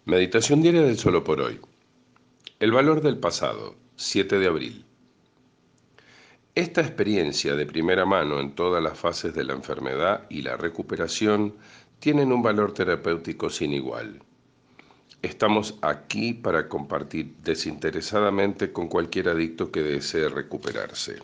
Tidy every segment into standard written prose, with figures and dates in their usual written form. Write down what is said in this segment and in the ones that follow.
Meditación diaria del solo por hoy. El valor del pasado, 7 de abril. Esta experiencia de primera mano en todas las fases de la enfermedad y la recuperación tienen un valor terapéutico sin igual. Estamos aquí para compartir desinteresadamente con cualquier adicto que desee recuperarse.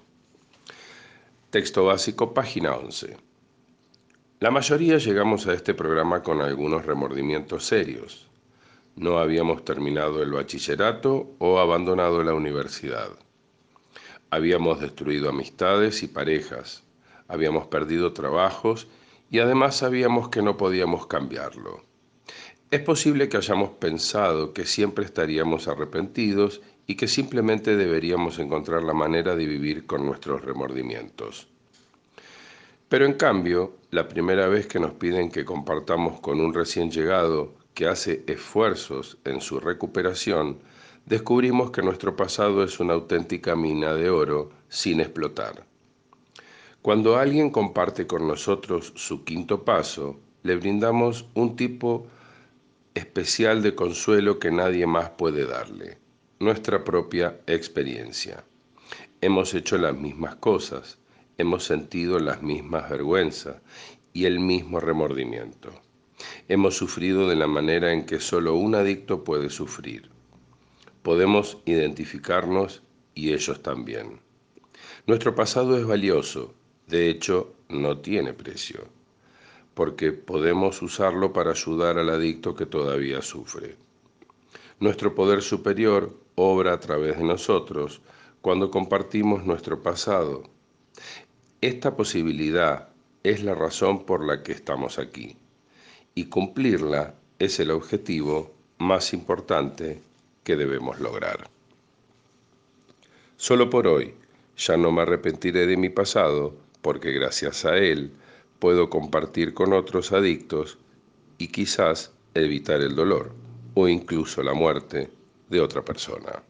Texto básico, página 11. La mayoría llegamos a este programa con algunos remordimientos serios. No habíamos terminado el bachillerato o abandonado la universidad. Habíamos destruido amistades y parejas, habíamos perdido trabajos y además sabíamos que no podíamos cambiarlo. Es posible que hayamos pensado que siempre estaríamos arrepentidos y que simplemente deberíamos encontrar la manera de vivir con nuestros remordimientos. Pero en cambio, la primera vez que nos piden que compartamos con un recién llegado que hace esfuerzos en su recuperación, descubrimos que nuestro pasado es una auténtica mina de oro sin explotar. Cuando alguien comparte con nosotros su quinto paso, le brindamos un tipo especial de consuelo que nadie más puede darle, nuestra propia experiencia. Hemos hecho las mismas cosas, hemos sentido las mismas vergüenzas y el mismo remordimiento. Hemos sufrido de la manera en que solo un adicto puede sufrir. Podemos identificarnos y ellos también. Nuestro pasado es valioso, de hecho no tiene precio, porque podemos usarlo para ayudar al adicto que todavía sufre. Nuestro poder superior obra a través de nosotros cuando compartimos nuestro pasado. Esta posibilidad es la razón por la que estamos aquí, y cumplirla es el objetivo más importante que debemos lograr. Solo por hoy, ya no me arrepentiré de mi pasado, porque gracias a él puedo compartir con otros adictos y quizás evitar el dolor o incluso la muerte de otra persona.